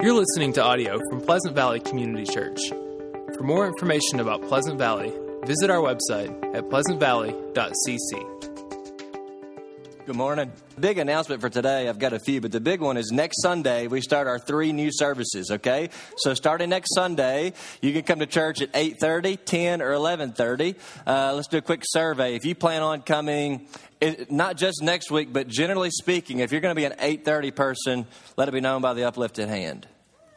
You're listening to audio from Pleasant Valley Community Church. For more information about Pleasant Valley, visit our website at pleasantvalley.cc. Good morning. Big announcement for today. I've got a few, but the big one is next Sunday, we start our 3 new services, okay? So starting next Sunday, you can come to church at 8:30, 10, or 11:30. Let's do a quick survey. If you plan on coming, not just next week, but generally speaking, if you're going to be an 8:30 person, let it be known by the uplifted hand.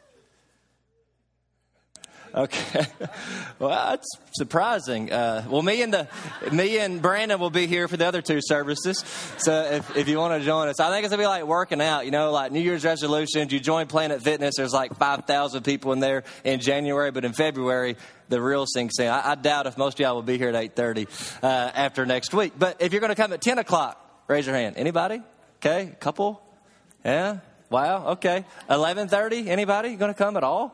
Okay. Well, that's surprising. Well, me and Brandon will be here for the other 2 services. So if you want to join us, I think it's going to be like working out, like New Year's resolutions. You join Planet Fitness. There's like 5,000 people in there in January, but in February, the real sinks in. I doubt if most of y'all will be here at 8:30 after next week. But if you're going to come at 10 o'clock, raise your hand. Anybody? Okay. A couple? Yeah. Wow. Okay. 11:30. Anybody going to come at all?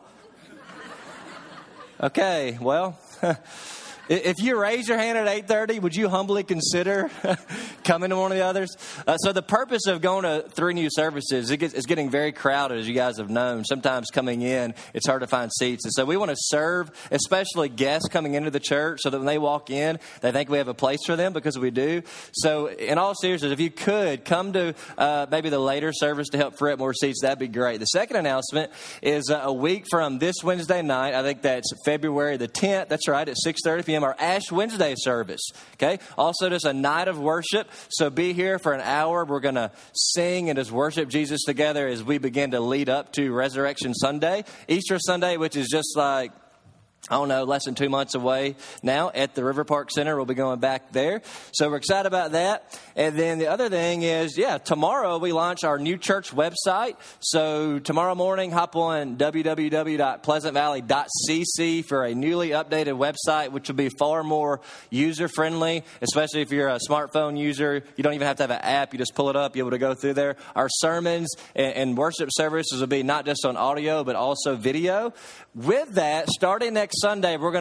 Okay, well, if you raise your hand at 8:30, would you humbly consider coming to one of the others? So the purpose of going to 3 new services, it's getting very crowded, as you guys have known. Sometimes coming in, it's hard to find seats. And so we want to serve, especially guests coming into the church, so that when they walk in, they think we have a place for them, because we do. So in all seriousness, if you could come to maybe the later service to help free up more seats, that'd be great. The second announcement is a week from this Wednesday night. I think that's February the 10th. That's right, at 6:30 p.m. Our Ash Wednesday service. Okay. Also, just a night of worship. So be here for an hour. We're going to sing and just worship Jesus together as we begin to lead up to Resurrection Sunday, Easter Sunday, which is just like, I don't know, less than 2 months away now at the River Park Center. We'll be going back there. So we're excited about that. And then the other thing is, tomorrow we launch our new church website. So tomorrow morning, hop on www.pleasantvalley.cc for a newly updated website, which will be far more user-friendly, especially if you're a smartphone user. You don't even have to have an app. You just pull it up. You're able to go through there. Our sermons and worship services will be not just on audio, but also video. With that, starting next Sunday, we're going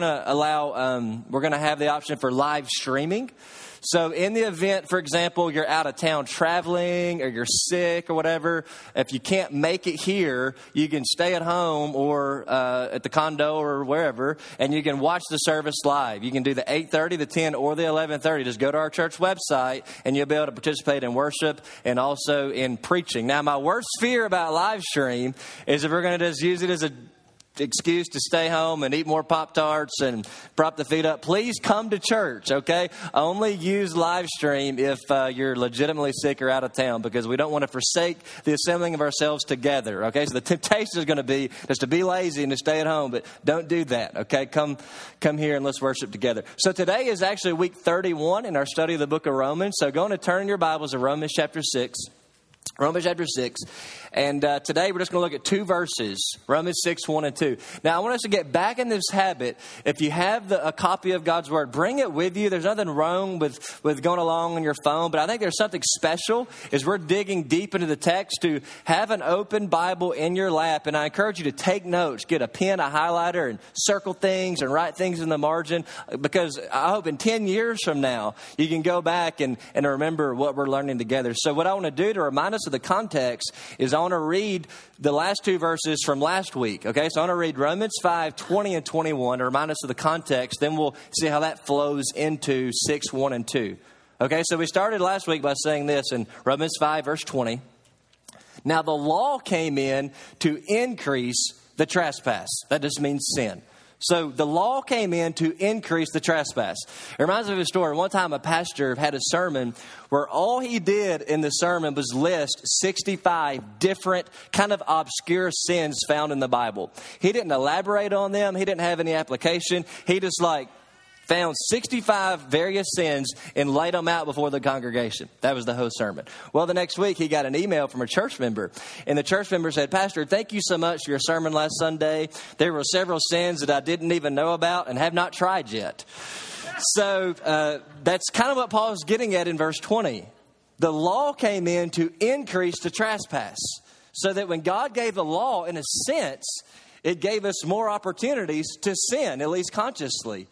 to have the option for live streaming. So in the event, for example, you're out of town traveling or you're sick or whatever, if you can't make it here, you can stay at home or at the condo or wherever, and you can watch the service live. You can do the 8:30, the 10, or the 11:30. Just go to our church website, and you'll be able to participate in worship and also in preaching. Now, my worst fear about live stream is if we're going to just use it as a excuse to stay home and eat more Pop-Tarts and prop the feet up. Please come to church, okay? Only use live stream if you're legitimately sick or out of town, because we don't want to forsake the assembling of ourselves together, okay? So the temptation is going to be just to be lazy and to stay at home, but don't do that, okay? Come here and let's worship together. So today is actually week 31 in our study of the book of Romans. So go on and turn in your Bibles to Romans chapter 6. Romans chapter 6. And today we're just going to look at 2 verses, Romans 6, 1 and 2. Now, I want us to get back in this habit. If you have a copy of God's Word, bring it with you. There's nothing wrong with going along on your phone, but I think there's something special as we're digging deep into the text to have an open Bible in your lap. And I encourage you to take notes, get a pen, a highlighter, and circle things and write things in the margin, because I hope in 10 years from now, you can go back and remember what we're learning together. So what I want to do to remind us of the context is I want to read the last 2 verses from last week. Okay, so I want to read Romans 5, 20 and 21 to remind us of the context. Then we'll see how that flows into 6, 1 and 2. Okay, so we started last week by saying this in Romans 5, verse 20. Now the law came in to increase the trespass. That just means sin. So the law came in to increase the trespass. It reminds me of a story. One time a pastor had a sermon where all he did in the sermon was list 65 different kind of obscure sins found in the Bible. He didn't elaborate on them. He didn't have any application. He just found 65 various sins and laid them out before the congregation. That was the whole sermon. Well, the next week he got an email from a church member, and the church member said, "Pastor, thank you so much for your sermon last Sunday. There were several sins that I didn't even know about and have not tried yet." So that's kind of what Paul's getting at in verse 20. The law came in to increase the trespass, so that when God gave the law, in a sense, it gave us more opportunities to sin, at least consciously.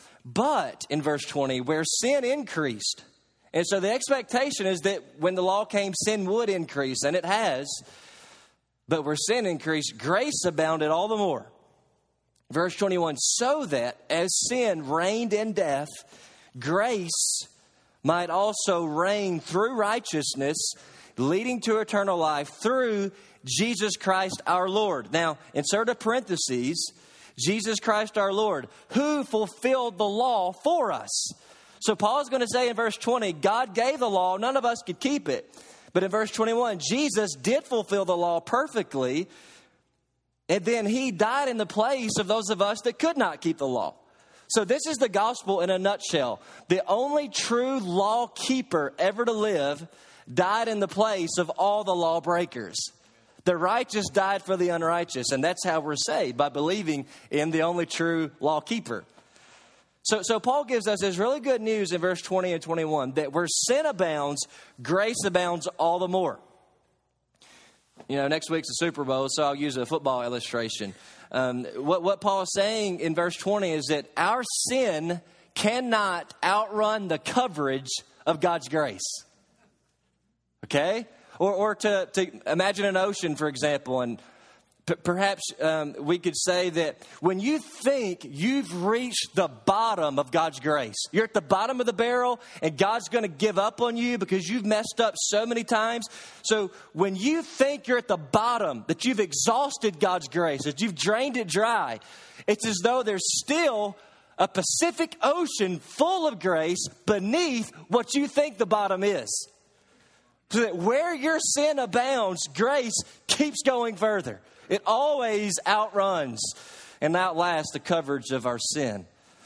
But in verse 20, where sin increased, and so the expectation is that when the law came, sin would increase, and it has. But where sin increased, grace abounded all the more. Verse 21, so that as sin reigned in death, grace might also reign through righteousness, leading to eternal life through Jesus Christ our Lord. Now, insert a parentheses, Jesus Christ our Lord, who fulfilled the law for us. So Paul's going to say in verse 20, God gave the law, none of us could keep it. But in verse 21, Jesus did fulfill the law perfectly, and then he died in the place of those of us that could not keep the law. So this is the gospel in a nutshell. The only true law keeper ever to live died in the place of all the lawbreakers. The righteous died for the unrighteous, and that's how we're saved, by believing in the only true law keeper. So Paul gives us this really good news in verse 20 and 21, that where sin abounds, grace abounds all the more. You know, next week's the Super Bowl, so I'll use a football illustration. What Paul is saying in verse 20 is that our sin cannot outrun the coverage of God's grace. Okay? Or to imagine an ocean, for example, and perhaps we could say that when you think you've reached the bottom of God's grace, you're at the bottom of the barrel and God's going to give up on you because you've messed up so many times. So when you think you're at the bottom, that you've exhausted God's grace, that you've drained it dry, it's as though there's still a Pacific Ocean full of grace beneath what you think the bottom is. So that where your sin abounds, grace keeps going further. It always outruns and outlasts the coverage of our sin.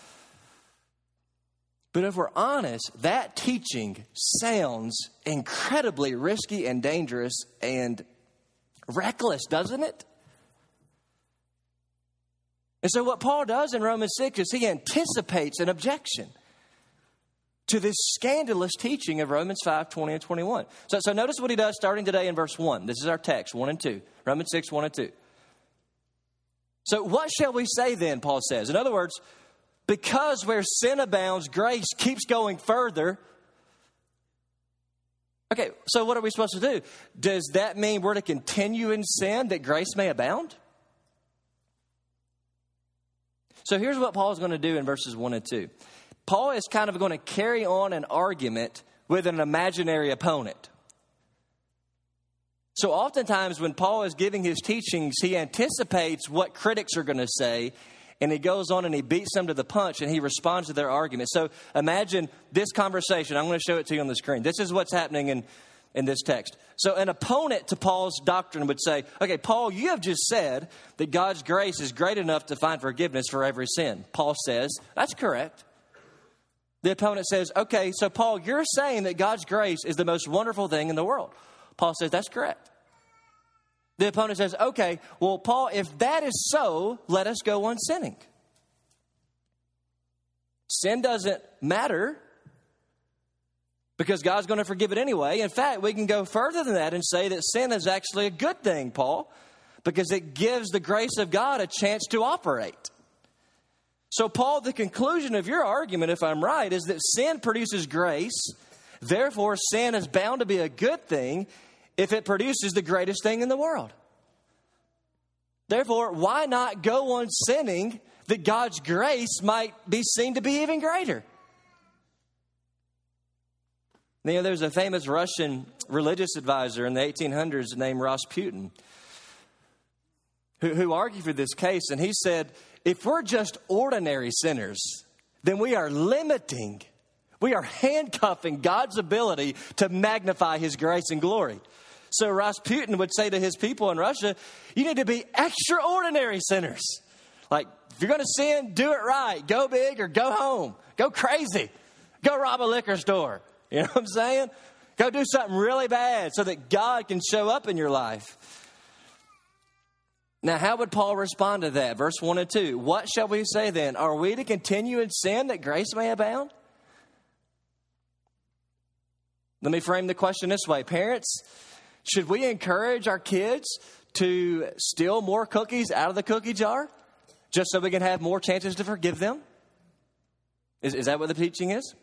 But if we're honest, that teaching sounds incredibly risky and dangerous and reckless, doesn't it? And so what Paul does in Romans 6 is he anticipates an objection to this scandalous teaching of Romans 5, 20 and 21. So notice what he does starting today in verse 1. This is our text, 1 and 2. Romans 6, 1 and 2. So what shall we say then, Paul says? In other words, because where sin abounds, grace keeps going further. Okay, so what are we supposed to do? Does that mean we're to continue in sin that grace may abound? So here's what Paul is going to do in verses 1 and 2. Paul is kind of going to carry on an argument with an imaginary opponent. So oftentimes when Paul is giving his teachings, he anticipates what critics are going to say, and he goes on and he beats them to the punch, and he responds to their argument. So imagine this conversation. I'm going to show it to you on the screen. This is what's happening in this text. So an opponent to Paul's doctrine would say, okay, Paul, you have just said that God's grace is great enough to find forgiveness for every sin. Paul says, that's correct. The opponent says, okay, so Paul, you're saying that God's grace is the most wonderful thing in the world. Paul says, that's correct. The opponent says, okay, well, Paul, if that is so, let us go on sinning. Sin doesn't matter because God's going to forgive it anyway. In fact, we can go further than that and say that sin is actually a good thing, Paul, because it gives the grace of God a chance to operate. So, Paul, the conclusion of your argument, if I'm right, is that sin produces grace. Therefore, sin is bound to be a good thing if it produces the greatest thing in the world. Therefore, why not go on sinning that God's grace might be seen to be even greater? You know, there's a famous Russian religious advisor in the 1800s named Rasputin who argued for this case, and he said, if we're just ordinary sinners, then we are handcuffing God's ability to magnify his grace and glory. So Rasputin would say to his people in Russia, you need to be extraordinary sinners. Like, if you're going to sin, do it right. Go big or go home. Go crazy. Go rob a liquor store. You know what I'm saying? Go do something really bad so that God can show up in your life. Now, how would Paul respond to that? Verse 1 and 2. What shall we say then? Are we to continue in sin that grace may abound? Let me frame the question this way. Parents, should we encourage our kids to steal more cookies out of the cookie jar just so we can have more chances to forgive them? Is that what the teaching is?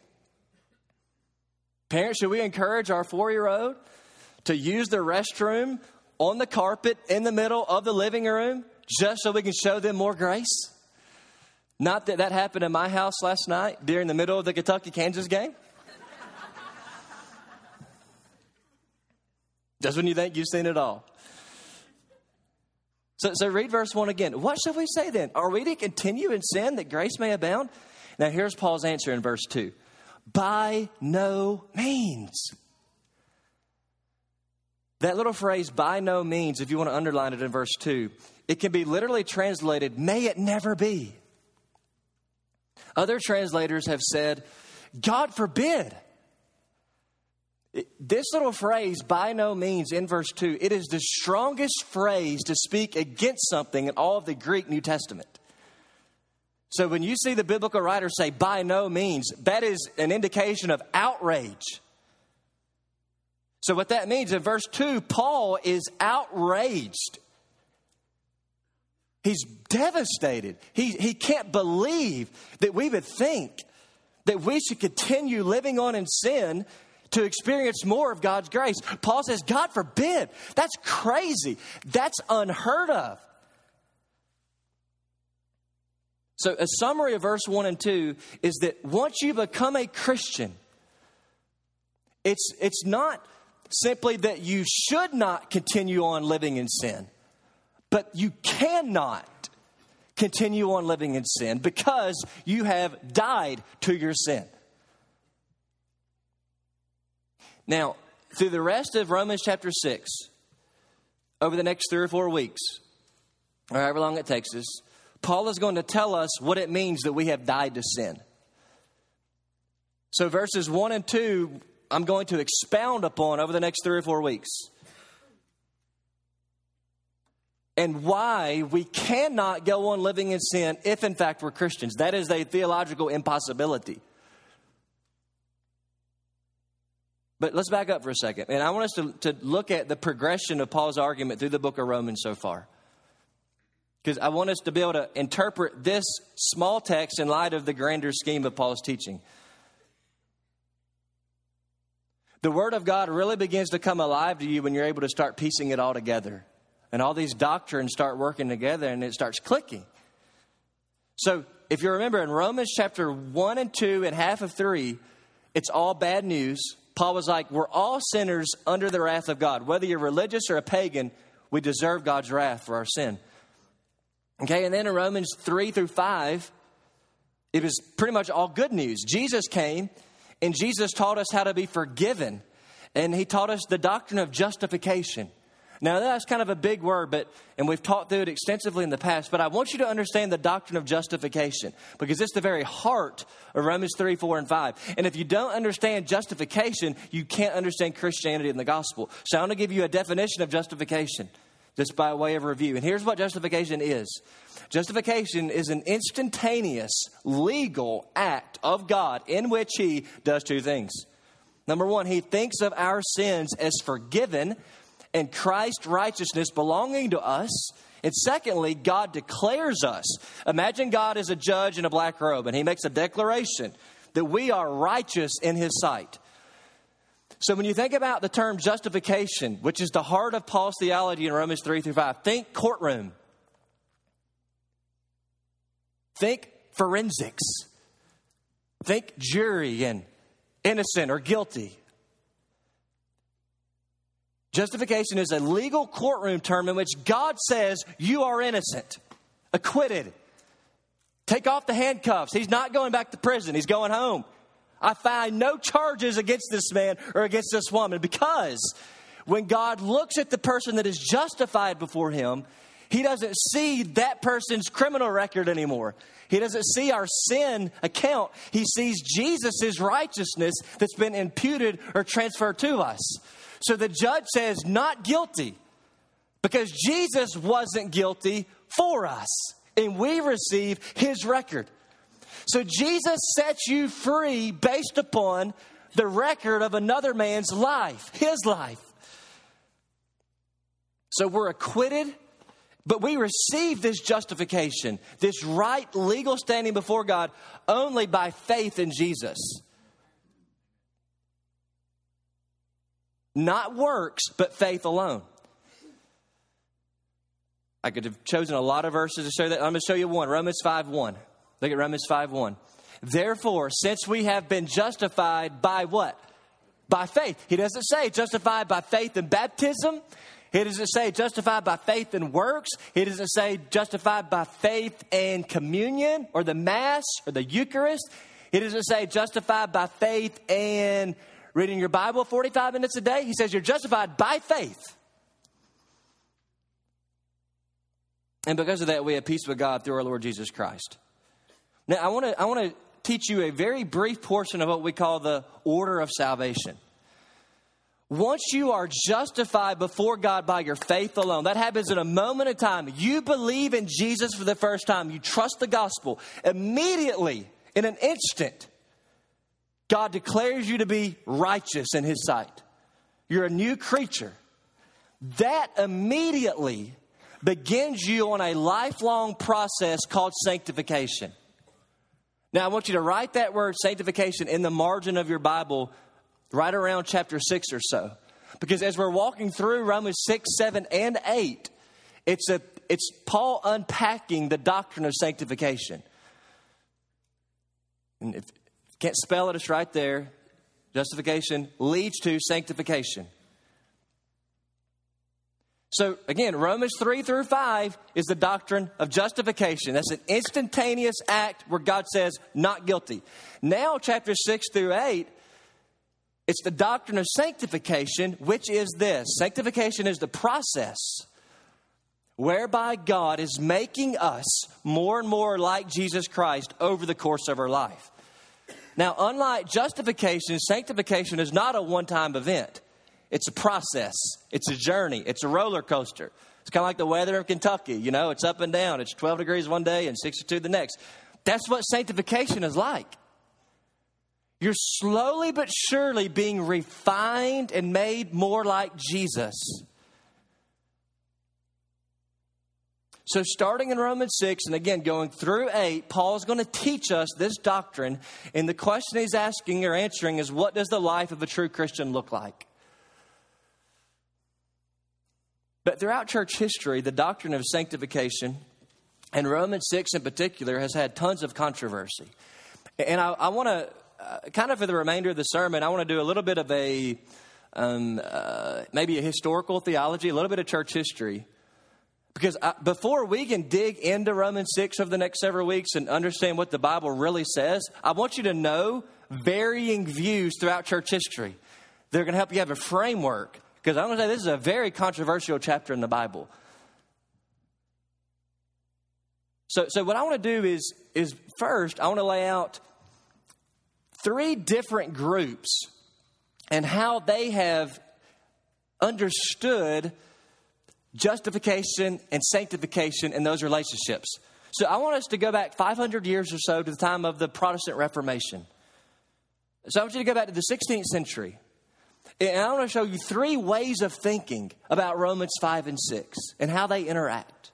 Parents, should we encourage our 4-year-old to use the restroom on the carpet in the middle of the living room just so we can show them more grace? Not that that happened in my house last night during the middle of the Kentucky-Kansas game. Just when you think you've seen it all. So read verse 1 again. What shall we say then? Are we to continue in sin that grace may abound? Now here's Paul's answer in verse 2. By no means. That little phrase, by no means, if you want to underline it in verse 2, it can be literally translated, may it never be. Other translators have said, God forbid. This little phrase, by no means, in verse 2, it is the strongest phrase to speak against something in all of the Greek New Testament. So when you see the biblical writers say, by no means, that is an indication of outrage. So what that means, in verse 2, Paul is outraged. He's devastated. He can't believe that we would think that we should continue living on in sin to experience more of God's grace. Paul says, God forbid. That's crazy. That's unheard of. So a summary of verse 1 and 2 is that once you become a Christian, it's not simply that you should not continue on living in sin, but you cannot continue on living in sin because you have died to your sin. Now, through the rest of Romans chapter 6, over the next 3 or 4 weeks, or however long it takes us, Paul is going to tell us what it means that we have died to sin. So verses 1 and 2, I'm going to expound upon over the next 3 or 4 weeks. And why we cannot go on living in sin if, in fact, we're Christians. That is a theological impossibility. But let's back up for a second. And I want us to look at the progression of Paul's argument through the book of Romans so far. Because I want us to be able to interpret this small text in light of the grander scheme of Paul's teaching. The Word of God really begins to come alive to you when you're able to start piecing it all together. And all these doctrines start working together and it starts clicking. So if you remember in Romans chapter 1 and 2 and half of 3, it's all bad news. Paul was like, we're all sinners under the wrath of God. Whether you're religious or a pagan, we deserve God's wrath for our sin. Okay, and then in Romans 3 through 5, it was pretty much all good news. Jesus came and Jesus taught us how to be forgiven. And he taught us the doctrine of justification. Now, that's kind of a big word, and we've talked through it extensively in the past, but I want you to understand the doctrine of justification because it's the very heart of Romans 3, 4, and 5. And if you don't understand justification, you can't understand Christianity and the gospel. So I want to give you a definition of justification just by way of review. And here's what justification is. Justification is an instantaneous legal act of God in which he does 2 things. Number 1, he thinks of our sins as forgiven and Christ's righteousness belonging to us. And secondly, God declares us. Imagine God is a judge in a black robe, and he makes a declaration that we are righteous in his sight. So when you think about the term justification, which is the heart of Paul's theology in Romans 3 through 5, think courtroom. Think forensics. Think jury and innocent or guilty. Justification is a legal courtroom term in which God says you are innocent, acquitted. Take off the handcuffs. He's not going back to prison. He's going home. I find no charges against this man or against this woman because when God looks at the person that is justified before him, he doesn't see that person's criminal record anymore. He doesn't see our sin account. He sees Jesus' righteousness that's been imputed or transferred to us. So the judge says, not guilty, because Jesus wasn't guilty for us, and we receive his record. So Jesus sets you free based upon the record of another man's life, his life. So we're acquitted, but we receive this justification, this right legal standing before God only by faith in Jesus. Not works, but faith alone. I could have chosen a lot of verses to show that. I'm going to show you one. Romans 5:1. Look at Romans 5:1. Therefore, since we have been justified by what? By faith. He doesn't say justified by faith in baptism. He doesn't say justified by faith in works. He doesn't say justified by faith in communion or the Mass or the Eucharist. He doesn't say justified by faith in reading your Bible 45 minutes a day. He says you're justified by faith. And because of that, we have peace with God through our Lord Jesus Christ. Now, I want to teach you a very brief portion of what we call the order of salvation. Once you are justified before God by your faith alone, that happens in a moment of time. You believe in Jesus for the first time. You trust the gospel. Immediately, in an instant, God declares you to be righteous in His sight. You're a new creature. That immediately begins you on a lifelong process called sanctification. Now, I want you to write that word sanctification in the margin of your Bible right around chapter 6 or so. Because as we're walking through Romans 6, 7, and 8, it's Paul unpacking the doctrine of sanctification. And if you can't spell it, it's right there. Justification leads to sanctification. So, again, Romans 3 through 5 is the doctrine of justification. That's an instantaneous act where God says, not guilty. Now, chapter 6 through 8, it's the doctrine of sanctification, which is this. Sanctification is the process whereby God is making us more and more like Jesus Christ over the course of our life. Now, unlike justification, sanctification is not a one-time event. It's a process. It's a journey. It's a roller coaster. It's kind of like the weather in Kentucky. You know, it's up and down. It's 12 degrees one day and 62 the next. That's what sanctification is like. You're slowly but surely being refined and made more like Jesus. So starting in Romans 6 and again going through 8, Paul is going to teach us this doctrine. And the question he's asking or answering is, what does the life of a true Christian look like? But throughout church history, the doctrine of sanctification, and Romans 6 in particular, has had tons of controversy. And I want to, kind of for the remainder of the sermon, I want to do a little bit of a, maybe a historical theology, a little bit of church history. Because before we can dig into Romans 6 over the next several weeks and understand what the Bible really says, I want you to know varying views throughout church history. They're going to help you have a framework. Because I'm going to say this is a very controversial chapter in the Bible. So what I want to do is first, I want to lay out 3 different groups and how they have understood justification and sanctification in those relationships. So I want us to go back 500 years or so to the time of the Protestant Reformation. So I want you to go back to the 16th century. And I want to show you 3 ways of thinking about Romans 5 and 6 and how they interact.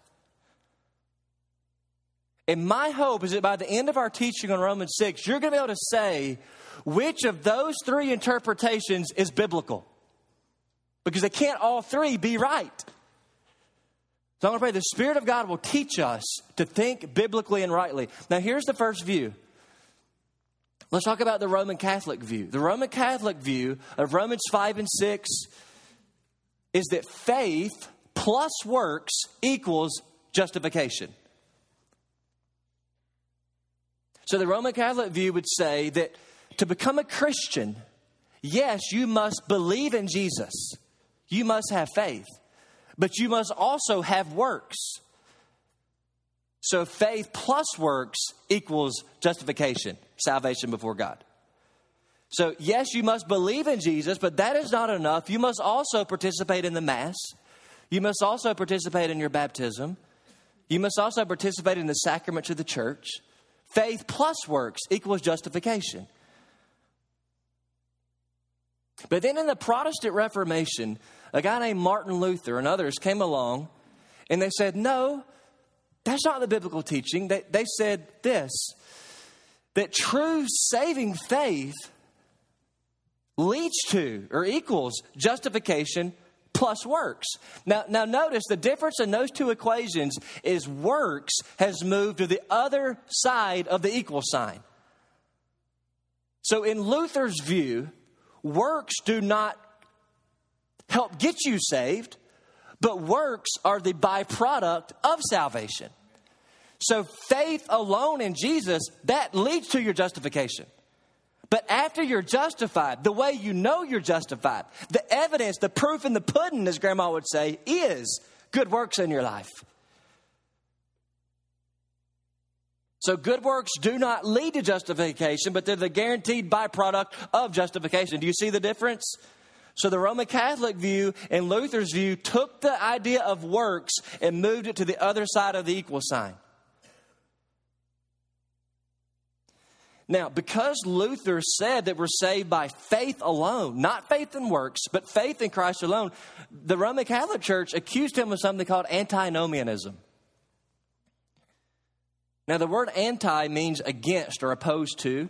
And my hope is that by the end of our teaching on Romans 6, you're going to be able to say which of those 3 interpretations is biblical. Because they can't all 3 be right. So I'm going to pray the Spirit of God will teach us to think biblically and rightly. Now here's the first view. Let's talk about the Roman Catholic view. The Roman Catholic view of Romans 5 and 6 is that faith plus works equals justification. So the Roman Catholic view would say that to become a Christian, yes, you must believe in Jesus. You must have faith. But you must also have works. So faith plus works equals justification, salvation before God. So yes, you must believe in Jesus, but that is not enough. You must also participate in the Mass. You must also participate in your baptism. You must also participate in the sacraments of the church. Faith plus works equals justification. But then in the Protestant Reformation, a guy named Martin Luther and others came along and they said, no, that's not the biblical teaching. They said this, that true saving faith leads to or equals justification plus works. Now notice the difference in those two equations is works has moved to the other side of the equal sign. So in Luther's view, works do not help get you saved, but works are the byproduct of salvation. So faith alone in Jesus, that leads to your justification. But after you're justified, the way you know you're justified, the evidence, the proof in the pudding, as Grandma would say, is good works in your life. So good works do not lead to justification, but they're the guaranteed byproduct of justification. Do you see the difference? So the Roman Catholic view and Luther's view took the idea of works and moved it to the other side of the equal sign. Now, because Luther said that we're saved by faith alone, not faith in works, but faith in Christ alone, the Roman Catholic Church accused him of something called antinomianism. Now, the word anti means against or opposed to.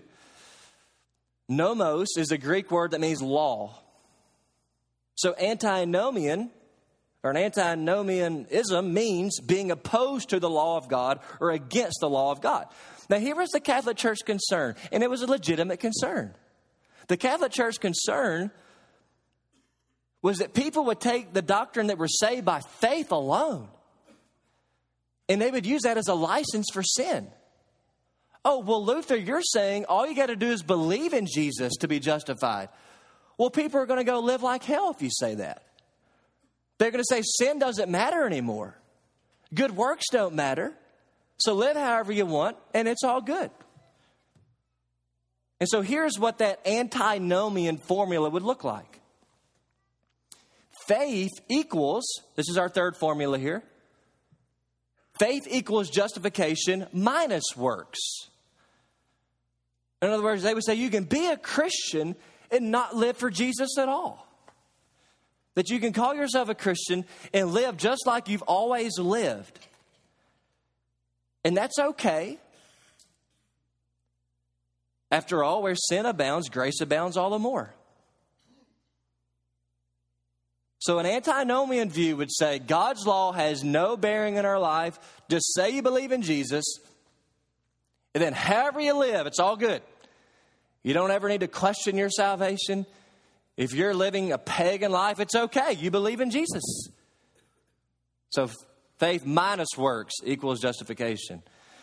Nomos is a Greek word that means law. So antinomian or an antinomianism means being opposed to the law of God or against the law of God. Now, here was the Catholic Church concern, and it was a legitimate concern. The Catholic Church concern was that people would take the doctrine that we're saved by faith alone, and they would use that as a license for sin. Oh, well, Luther, you're saying all you got to do is believe in Jesus to be justified. Well, people are going to go live like hell if you say that. They're going to say sin doesn't matter anymore. Good works don't matter. So live however you want, and it's all good. And so here's what that antinomian formula would look like. Faith equals, this is our third formula here, faith equals justification minus works. In other words, they would say you can be a Christian and not live for Jesus at all. That you can call yourself a Christian and live just like you've always lived. And that's okay. After all, where sin abounds, grace abounds all the more. So an antinomian view would say God's law has no bearing in our life. Just say you believe in Jesus, and then however you live, it's all good. You don't ever need to question your salvation. If you're living a pagan life, it's okay. You believe in Jesus. So faith minus works equals justification.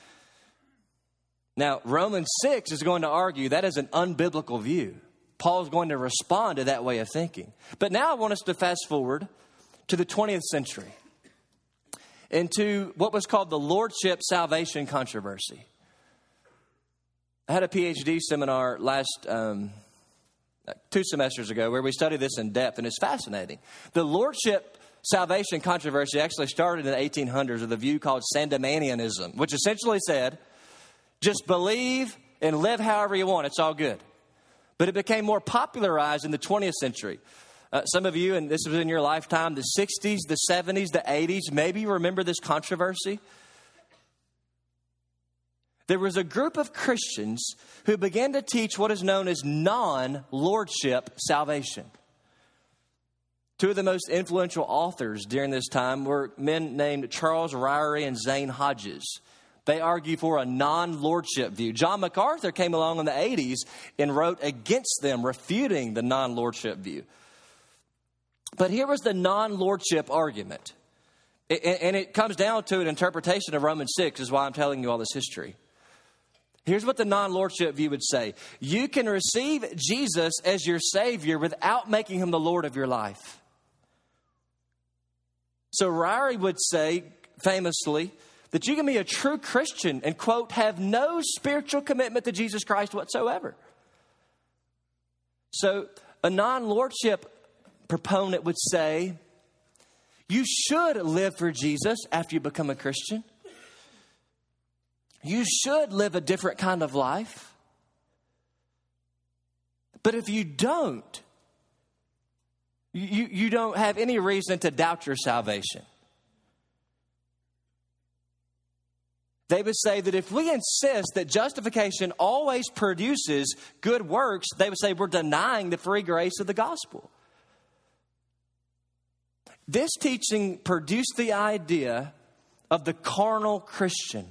Now, Romans 6 is going to argue that is an unbiblical view. Paul's going to respond to that way of thinking. But now I want us to fast forward to the 20th century into what was called the Lordship Salvation controversy. I had a PhD seminar last 2 semesters ago where we studied this in depth, and it's fascinating. The Lordship Salvation controversy actually started in the 1800s with a view called Sandemanianism, which essentially said, just believe and live however you want. It's all good. But it became more popularized in the 20th century. Some of you, and this was in your lifetime, the 60s, the 70s, the 80s, maybe you remember this controversy. There was a group of Christians who began to teach what is known as non-lordship salvation. Two of the most influential authors during this time were men named Charles Ryrie and Zane Hodges. They argue for a non-lordship view. John MacArthur came along in the 80s and wrote against them, refuting the non-lordship view. But here was the non-lordship argument. And it comes down to an interpretation of Romans 6, is why I'm telling you all this history. Here's what the non-lordship view would say. You can receive Jesus as your Savior without making him the Lord of your life. So Ryrie would say, famously, that you can be a true Christian and, quote, have no spiritual commitment to Jesus Christ whatsoever. So a non-lordship proponent would say, you should live for Jesus after you become a Christian. You should live a different kind of life. But if you don't, you don't have any reason to doubt your salvation. They would say that if we insist that justification always produces good works, they would say we're denying the free grace of the gospel. This teaching produced the idea of the carnal Christian.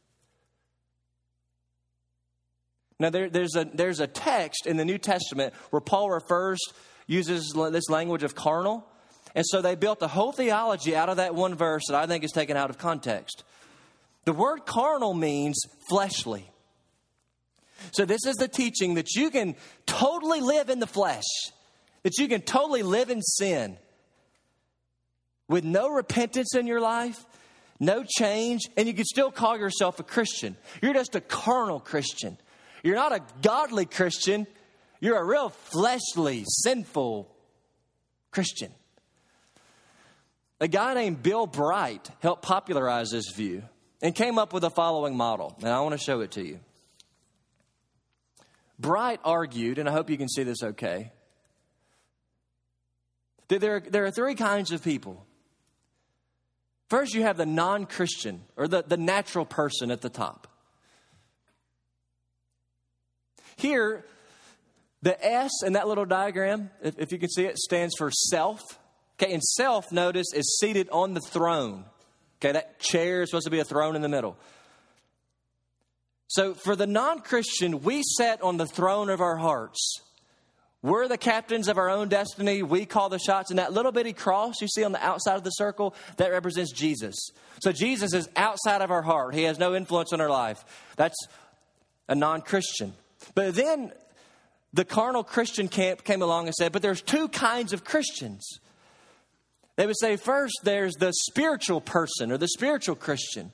Now, there's a text in the New Testament where Paul uses this language of carnal. And so they built a whole theology out of that one verse that I think is taken out of context. The word carnal means fleshly. So this is the teaching that you can totally live in the flesh, that you can totally live in sin with no repentance in your life, no change, and you can still call yourself a Christian. You're just a carnal Christian. You're not a godly Christian. You're a real fleshly, sinful Christian. A guy named Bill Bright helped popularize this view and came up with the following model. And I want to show it to you. Bright argued, and I hope you can see this okay, that there are three kinds of people. First, you have the non-Christian, or the natural person at the top. Here, the S in that little diagram, if you can see it, stands for self. Okay, and self, notice, is seated on the throne. Okay, that chair is supposed to be a throne in the middle. So for the non-Christian, we sit on the throne of our hearts. We're the captains of our own destiny. We call the shots. And that little bitty cross you see on the outside of the circle, that represents Jesus. So Jesus is outside of our heart. He has no influence on our life. That's a non-Christian. But then the carnal Christian camp came along and said, but there's two kinds of Christians. They would say, first, there's the spiritual person or the spiritual Christian.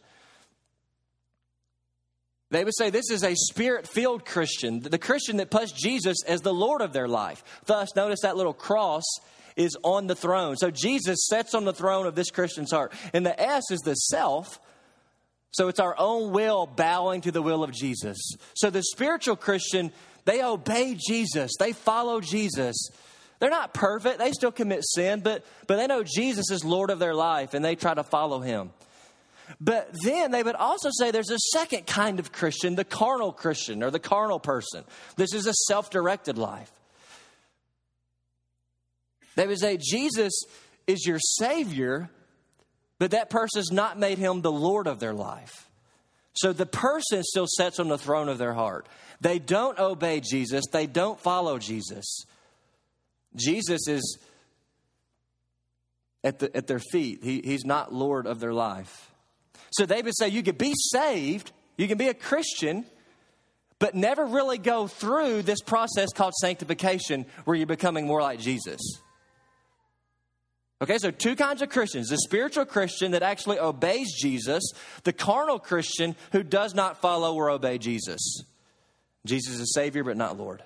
They would say this is a spirit-filled Christian, the Christian that puts Jesus as the Lord of their life. Thus, notice that little cross is on the throne. So Jesus sits on the throne of this Christian's heart. And the S is the self. So it's our own will bowing to the will of Jesus. So the spiritual Christian, they obey Jesus. They follow Jesus. They're not perfect. They still commit sin, but they know Jesus is Lord of their life, and they try to follow him. But then they would also say there's a second kind of Christian, the carnal Christian or the carnal person. This is a self-directed life. They would say Jesus is your Savior, but that person's not made him the Lord of their life. So the person still sits on the throne of their heart. They don't obey Jesus. They don't follow Jesus. Jesus is at their feet. He's not Lord of their life. So they would say you can be saved, you can be a Christian, but never really go through this process called sanctification where you're becoming more like Jesus. Okay, so two kinds of Christians. The spiritual Christian that actually obeys Jesus. The carnal Christian who does not follow or obey Jesus. Jesus is Savior but not Lord.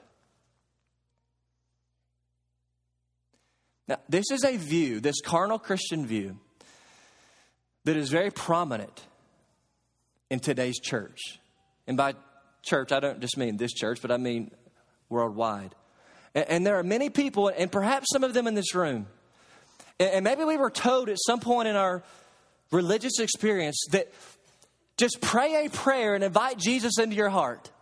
Now, this is a view, this carnal Christian view, that is very prominent in today's church. And by church, I don't just mean this church, but I mean worldwide. And there are many people, and perhaps some of them in this room, and maybe we were told at some point in our religious experience that just pray a prayer and invite Jesus into your heart.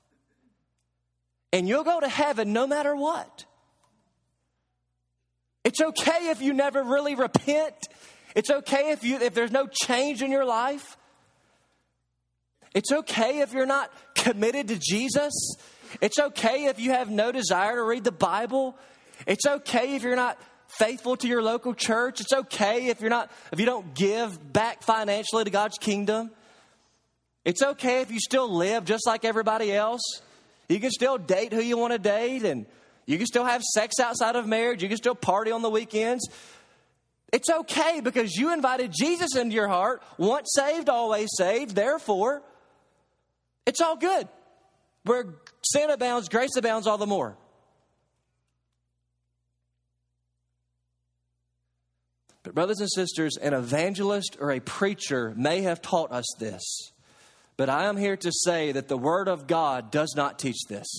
And you'll go to heaven no matter what. It's okay if you never really repent. It's okay if there's no change in your life. It's okay if you're not committed to Jesus. It's okay if you have no desire to read the Bible. It's okay if you're not faithful to your local church. It's okay if you don't give back financially to God's kingdom. It's okay if you still live just like everybody else. You can still date who you want to date, and you can still have sex outside of marriage. You can still party on the weekends. It's okay because you invited Jesus into your heart. Once saved, always saved. Therefore, it's all good. Where sin abounds, grace abounds all the more. But brothers and sisters, an evangelist or a preacher may have taught us this. But I am here to say that the Word of God does not teach this.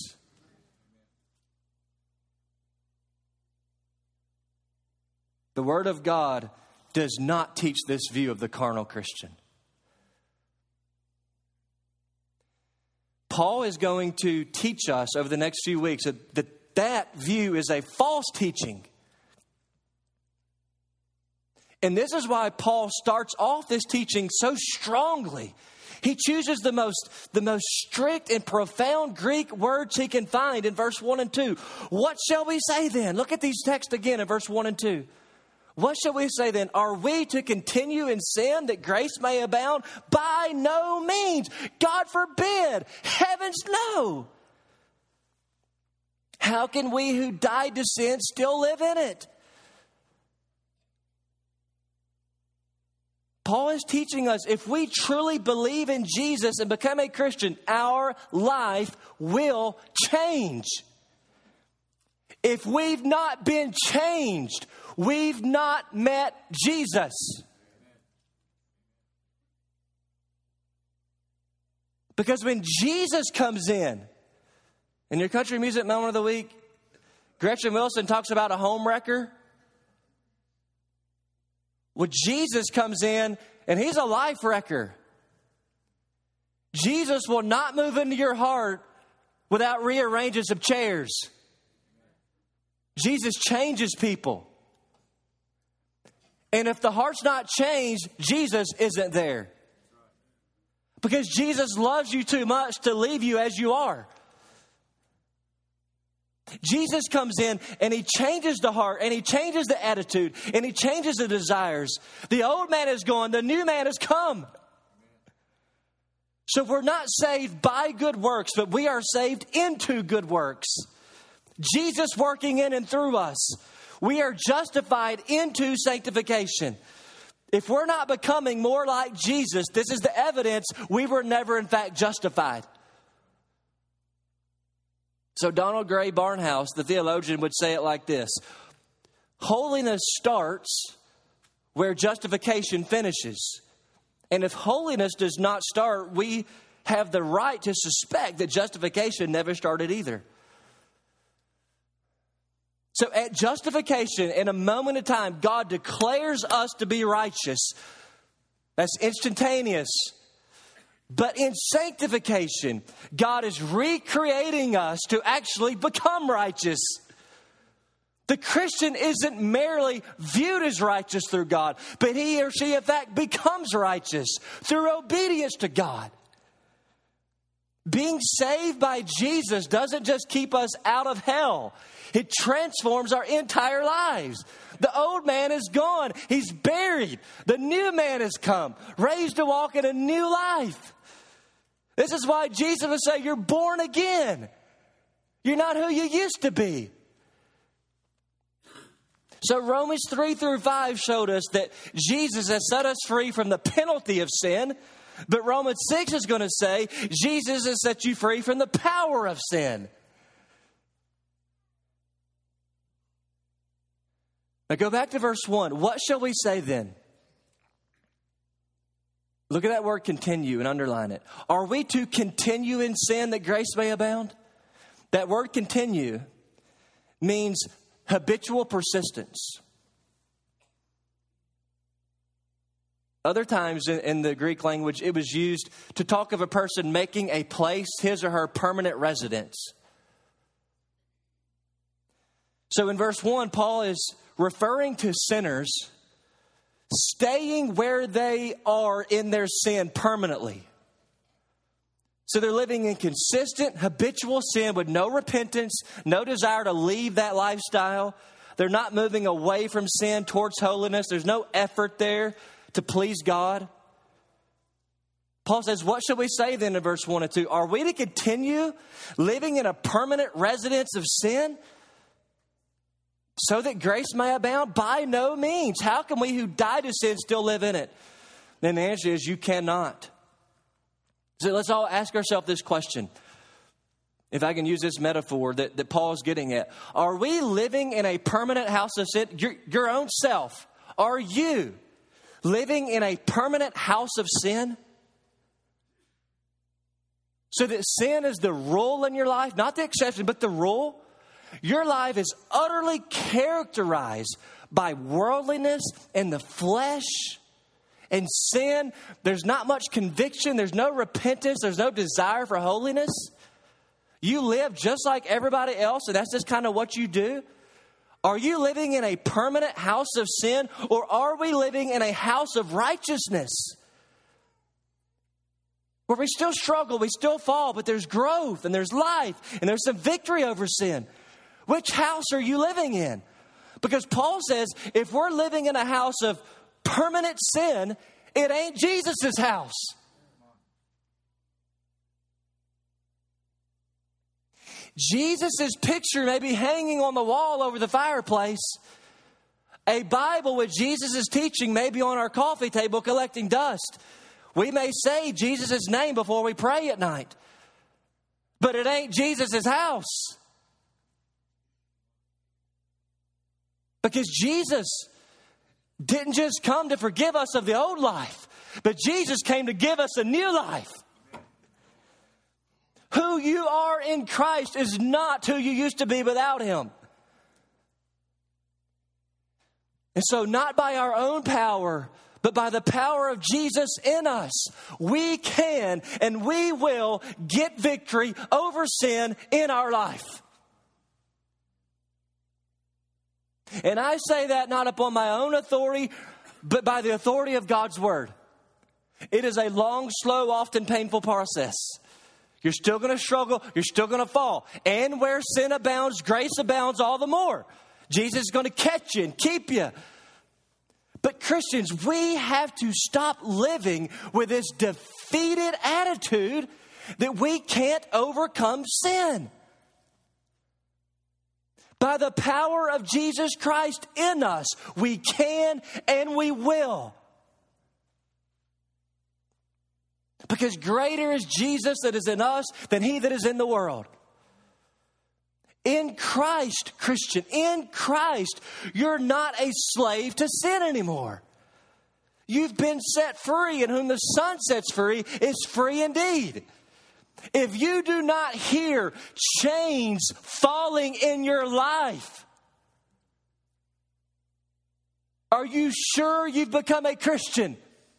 The Word of God does not teach this view of the carnal Christian. Paul is going to teach us over the next few weeks that view is a false teaching. And this is why Paul starts off this teaching so strongly. He chooses the most strict and profound Greek words he can find in verse 1 and 2. What shall we say then? Look at these texts again in verse 1 and 2. What shall we say then? Are we to continue in sin that grace may abound? By no means. God forbid. Heavens, no. How can we who died to sin still live in it? Paul is teaching us, if we truly believe in Jesus and become a Christian, our life will change. If we've not been changed, we've not met Jesus. Because when Jesus comes in your country music moment of the week, Gretchen Wilson talks about a home wrecker. Well, Jesus comes in and he's a life wrecker. Jesus will not move into your heart without rearranging some chairs. Jesus changes people. And if the heart's not changed, Jesus isn't there. Because Jesus loves you too much to leave you as you are. Jesus comes in and he changes the heart and he changes the attitude and he changes the desires. The old man is gone, the new man has come. So we're not saved by good works, but we are saved into good works. Jesus working in and through us. We are justified into sanctification. If we're not becoming more like Jesus, this is the evidence we were never in fact justified. So Donald Gray Barnhouse, the theologian, would say it like this. Holiness starts where justification finishes. And if holiness does not start, we have the right to suspect that justification never started either. So at justification, in a moment of time, God declares us to be righteous. That's instantaneous. But in sanctification, God is recreating us to actually become righteous. The Christian isn't merely viewed as righteous through God, but he or she, in fact, becomes righteous through obedience to God. Being saved by Jesus doesn't just keep us out of hell. It transforms our entire lives. The old man is gone. He's buried. The new man has come, raised to walk in a new life. This is why Jesus would say, you're born again. You're not who you used to be. So Romans 3 through 5 showed us that Jesus has set us free from the penalty of sin. But Romans 6 is going to say, Jesus has set you free from the power of sin. Now go back to verse 1. What shall we say then? Look at that word continue and underline it. Are we to continue in sin that grace may abound? That word continue means habitual persistence. Other times in the Greek language, it was used to talk of a person making a place his or her permanent residence. So in verse 1, Paul is referring to sinners staying where they are in their sin permanently. So they're living in consistent, habitual sin with no repentance, no desire to leave that lifestyle. They're not moving away from sin towards holiness. There's no effort there to please God. Paul says, what shall we say then in verse 1 and 2? Are we to continue living in a permanent residence of sin so that grace may abound? By no means. How can we who died to sin still live in it? Then the answer is you cannot. So let's all ask ourselves this question. If I can use this metaphor that Paul is getting at. Are we living in a permanent house of sin? Your own self. Are you living in a permanent house of sin? So that sin is the rule in your life, not the exception, but the rule. Your life is utterly characterized by worldliness and the flesh and sin. There's not much conviction. There's no repentance. There's no desire for holiness. You live just like everybody else, and that's just kind of what you do. Are you living in a permanent house of sin, or are we living in a house of righteousness? Where we still struggle, we still fall, but there's growth and there's life and there's some victory over sin. Which house are you living in? Because Paul says if we're living in a house of permanent sin, it ain't Jesus' house. Jesus' picture may be hanging on the wall over the fireplace. A Bible with Jesus' teaching may be on our coffee table collecting dust. We may say Jesus' name before we pray at night. But it ain't Jesus' house. Because Jesus didn't just come to forgive us of the old life, but Jesus came to give us a new life. Who you are in Christ is not who you used to be without Him. And so not by our own power, but by the power of Jesus in us, we can and we will get victory over sin in our life. And I say that not upon my own authority, but by the authority of God's Word. It is a long, slow, often painful process. You're still going to struggle. You're still going to fall. And where sin abounds, grace abounds all the more. Jesus is going to catch you and keep you. But Christians, we have to stop living with this defeated attitude that we can't overcome sin. By the power of Jesus Christ in us, we can and we will. Because greater is Jesus that is in us than he that is in the world. In Christ, Christian, in Christ, you're not a slave to sin anymore. You've been set free, and whom the Son sets free is free indeed. If you do not hear chains falling in your life, are you sure you've become a Christian?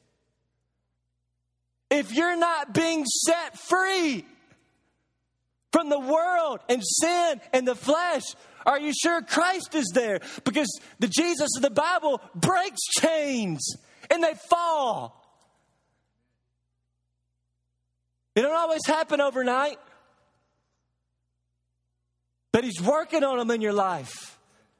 If you're not being set free from the world and sin and the flesh, are you sure Christ is there? Because the Jesus of the Bible breaks chains and they fall. It don't always happen overnight, but he's working on them in your life.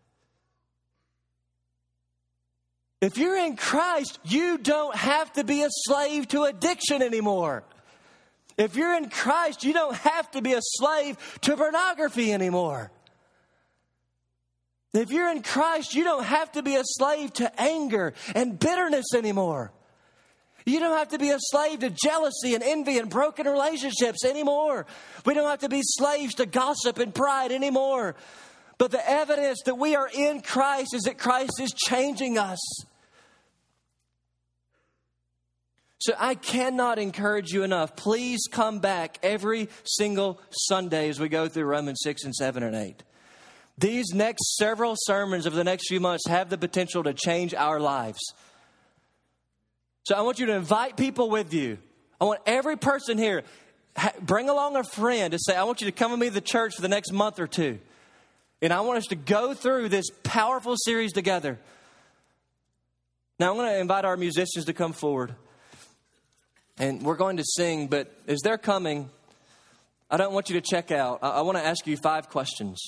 If you're in Christ, you don't have to be a slave to addiction anymore. If you're in Christ, you don't have to be a slave to pornography anymore. If you're in Christ, you don't have to be a slave to anger and bitterness anymore. You don't have to be a slave to jealousy and envy and broken relationships anymore. We don't have to be slaves to gossip and pride anymore. But the evidence that we are in Christ is that Christ is changing us. So I cannot encourage you enough. Please come back every single Sunday as we go through Romans 6 and 7 and 8. These next several sermons of the next few months have the potential to change our lives. So I want you to invite people with you. I want every person here, bring along a friend to say, I want you to come with me to the church for the next month or two. And I want us to go through this powerful series together. Now I'm going to invite our musicians to come forward. And we're going to sing, but as they're coming, I don't want you to check out. I want to ask you 5 questions.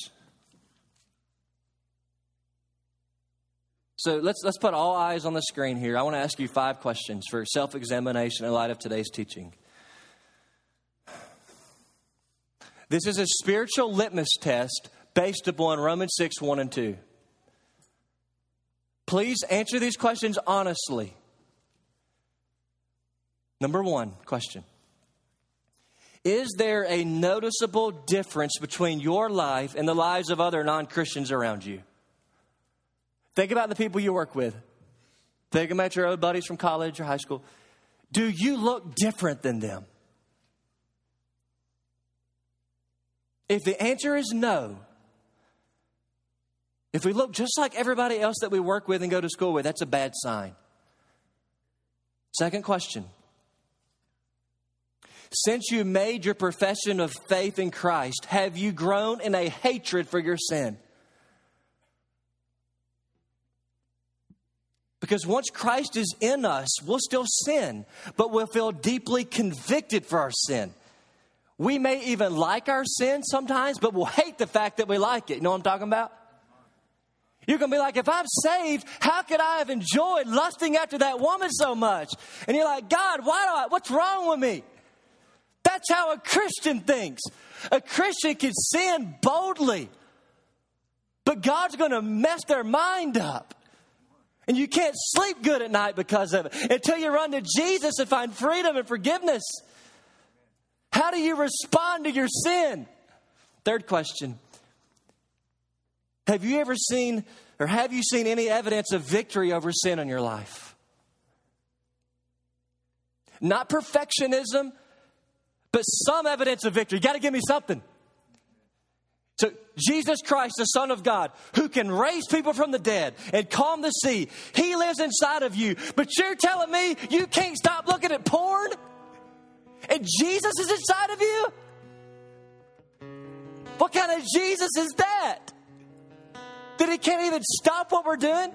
So let's put all eyes on the screen here. I want to ask you 5 questions for self-examination in light of today's teaching. This is a spiritual litmus test based upon Romans 6, 1 and 2. Please answer these questions honestly. Number 1 question. Is there a noticeable difference between your life and the lives of other non-Christians around you? Think about the people you work with. Think about your old buddies from college or high school. Do you look different than them? If the answer is no, if we look just like everybody else that we work with and go to school with, that's a bad sign. Second question. Since you made your profession of faith in Christ, have you grown in a hatred for your sin? Because once Christ is in us, we'll still sin, but we'll feel deeply convicted for our sin. We may even like our sin sometimes, but we'll hate the fact that we like it. You know what I'm talking about? You're going to be like, if I'm saved, how could I have enjoyed lusting after that woman so much? And you're like, God, what's wrong with me? That's how a Christian thinks. A Christian can sin boldly, but God's going to mess their mind up. And you can't sleep good at night because of it until you run to Jesus and find freedom and forgiveness. How do you respond to your sin? Third question. Have you seen any evidence of victory over sin in your life? Not perfectionism, but some evidence of victory. You got to give me something. So Jesus Christ, the Son of God, who can raise people from the dead and calm the sea, He lives inside of you. But you're telling me you can't stop looking at porn? And Jesus is inside of you? What kind of Jesus is that? That He can't even stop what we're doing?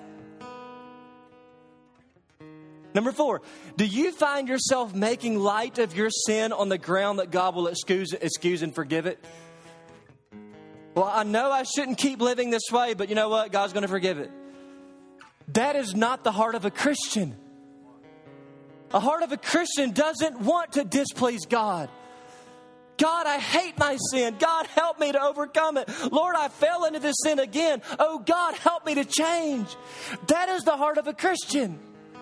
Number 4, do you find yourself making light of your sin on the ground that God will excuse and forgive it? Well, I know I shouldn't keep living this way, but you know what? God's going to forgive it. That is not the heart of a Christian. A heart of a Christian doesn't want to displease God. God, I hate my sin. God, help me to overcome it. Lord, I fell into this sin again. Oh, God, help me to change. That is the heart of a Christian.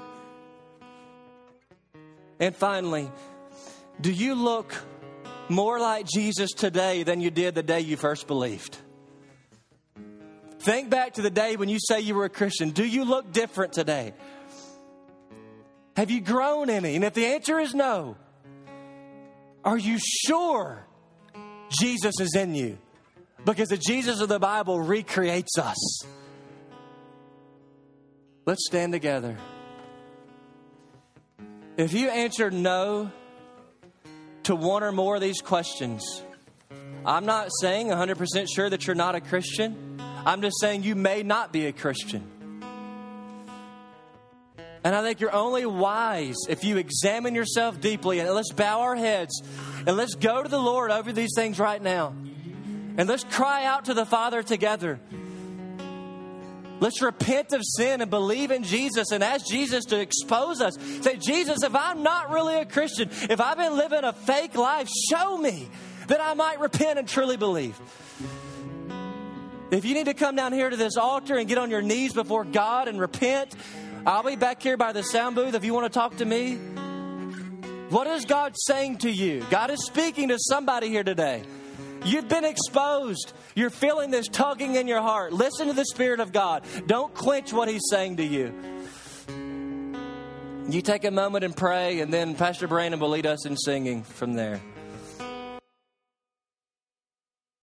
And finally, do you look more like Jesus today than you did the day you first believed? Think back to the day when you say you were a Christian. Do you look different today? Have you grown any? And if the answer is no, are you sure Jesus is in you? Because the Jesus of the Bible recreates us. Let's stand together. If you answered no to one or more of these questions, I'm not saying 100% sure that you're not a Christian. I'm just saying you may not be a Christian. And I think you're only wise if you examine yourself deeply. And let's bow our heads and let's go to the Lord over these things right now. And let's cry out to the Father together. Let's repent of sin and believe in Jesus and ask Jesus to expose us. Say, Jesus, if I'm not really a Christian, if I've been living a fake life, show me that I might repent and truly believe. If you need to come down here to this altar and get on your knees before God and repent, I'll be back here by the sound booth if you want to talk to me. What is God saying to you? God is speaking to somebody here today. You've been exposed. You're feeling this tugging in your heart. Listen to the Spirit of God. Don't quench what He's saying to you. You take a moment and pray, and then Pastor Brandon will lead us in singing from there.